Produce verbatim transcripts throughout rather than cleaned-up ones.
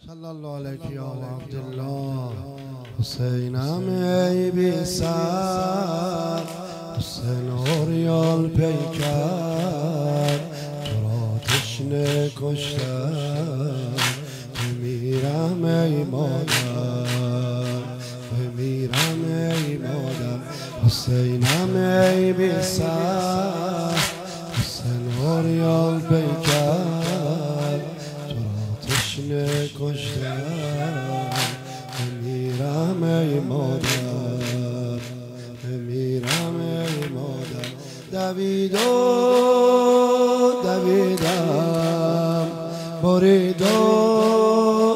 صلی الله علیک یا عبدالله. حسینم ای بی سر، حسین اوریال پیکر، تو را تشنه کشتم، بمیرم ای مادر، بمیرم ای مادر. حسینم ای بی سر، حسین اوریال پیکر، تو را تشنه کشتم، بمیرم ای مادر، بمیرم ای مادر. دوید و دویدم، برید و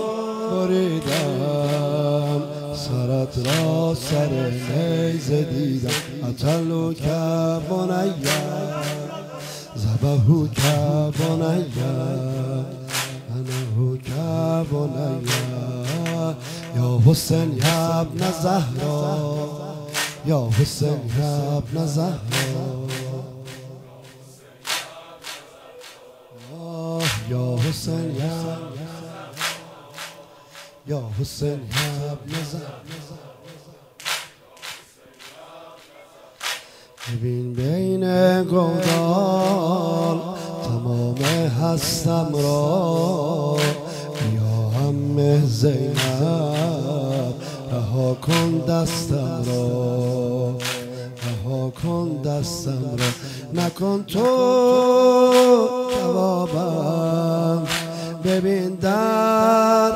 بریدم، سرت را سر نیزه دیدم. قتلوا که بنیا، ذبحوا که بنیا، انهوا که بنیا. یا حسین یا ابن زهرا، یا حسین یا ابن زهرا، یا حسین یا یا حسین یا ابن زهرا. ببین بین گودال تمام هستم را، یا عمه زینب رها کن دستم را، رها کن دستم را. نکن تو جوابم، ببین در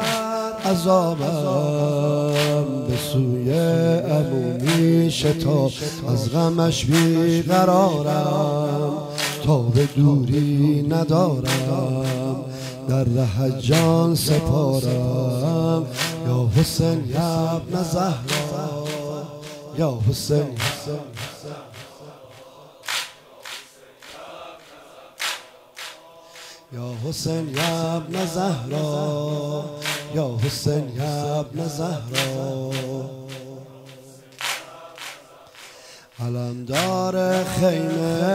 عذابم، به سوی عمومی شتاب، از غمش بیقرارم، تا به دوری ندارم، در ره جان سپارم. یا حسین یا ابن زهرا، یا حسین یا حسین یا ابن زهرا، یا حسین یا ابن زهرا. علمدار خیمه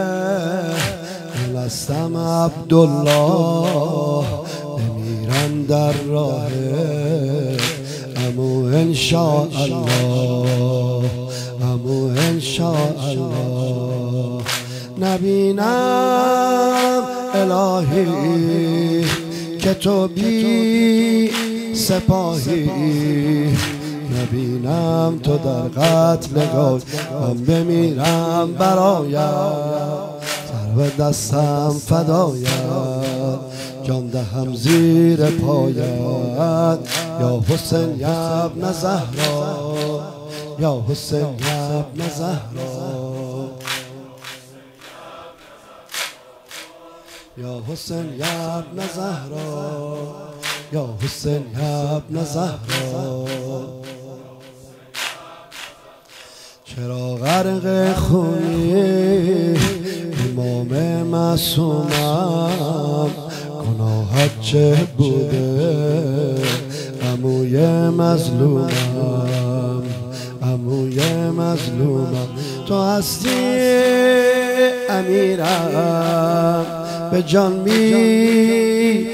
دلستم عبدالله، بمیرم در راه عمو انشاءالله، عمو انشاءالله. نبینم الهی که تو بی سپاهی، نبینم تو در قتل گاز، من بمیرم برایم، سر به دستم فدایم، جان دهم زیر پایت. یا حسین یا ابن زهرا، یا حسین یا ابن زهرا، یا حسین یا ابن زهرا، یا حسین یا ابن زهرا. چرا غرق خونی امام معصومم، گناهت چه بوده عموی مظلومم، عموی مظلومم. تو هستی امیرم، به جان می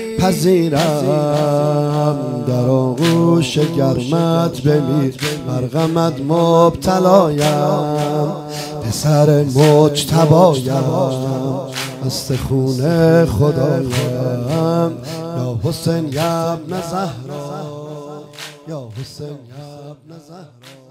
پذیرم، در آغوش گرمت بمیر، مرغمت مبتلایم، پسر مجتبایم، است خون خدایم. یا حسین یا ابن زهرا، یا حسین یا ابن زهرا.